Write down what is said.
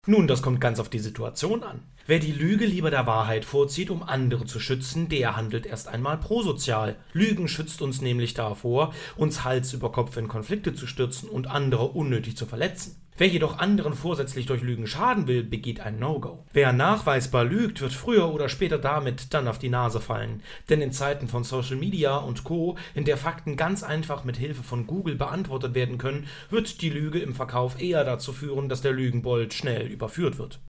Nun, das kommt ganz auf die Situation an. Wer die Lüge lieber der Wahrheit vorzieht, um andere zu schützen, der handelt erst einmal prosozial. Lügen schützt uns nämlich davor, uns Hals über Kopf in Konflikte zu stürzen und andere unnötig zu verletzen. Wer jedoch anderen vorsätzlich durch Lügen schaden will, begeht ein No-Go. Wer nachweisbar lügt, wird früher oder später damit dann auf die Nase fallen. Denn in Zeiten von Social Media und Co., in der Fakten ganz einfach mit Hilfe von Google beantwortet werden können, wird die Lüge im Verkauf eher dazu führen, dass der Lügenbold schnell überführt wird.